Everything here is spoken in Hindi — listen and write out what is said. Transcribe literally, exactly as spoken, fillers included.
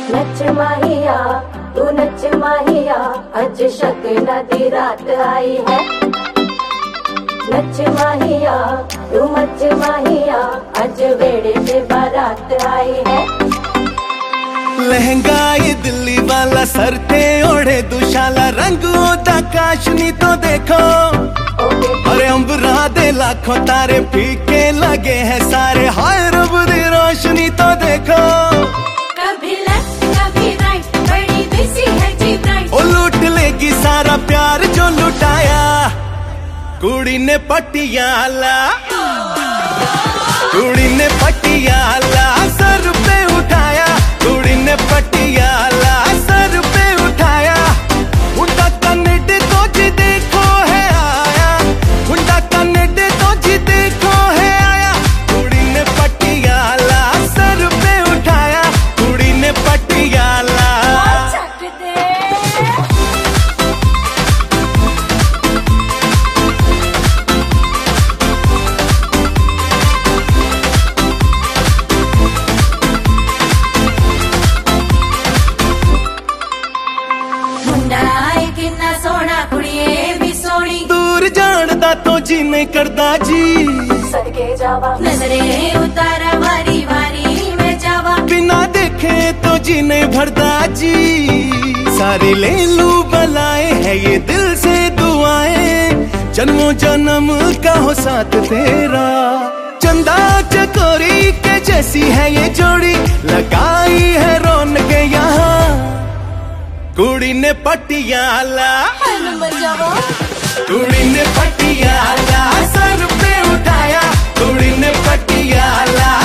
नच माहिया तू नच माहिया, अज शगना दी रात आई है। नच माहिया तू मच माहिया, अज वेड़े से बारात आई है। लहंगाई दिल्ली वाला सर पे ओढ़े दुशाला, रंग ओदा काशनी तो देखो। अरे अंबरा दे लाखों तारे फीके लगे हैं सारे, हाय रब दी रोशनी तो देखो। कभी लेफ्ट कभी राइट, बड़ी बिजी है जी ब्राइट। ओ लूट लेगी सारा प्यार जो लुटाया कुड़ी ने पटियाला, कुड़ी ने पटियाला सर पे उठाया, कुड़ी ने पटियाला सर पे उठाया। उनका कन्नड़ तो जी देखो है आया, उनका कन्नड़ तो जी देखो है आया। कुड़ी ने पटियाला सर पे उठाया, कुड़ी ने पटियाला। तो जी नहीं करदा जी सदके जावा, नजरे उतारा वारी वारी में जावा। बिना देखे तो जी नहीं भरदा जी, सारे ले लू बलाए है ये दिल से दुआएं। जन्मों जन्म का हो साथ तेरा, चंदा चकोरी के जैसी है ये जोड़ी, लगाई है रौनक यहाँ कुड़ी ने पटियाला। कुड़ी ने पटियाला सर पे उठाया, कुड़ी ने पटियाला।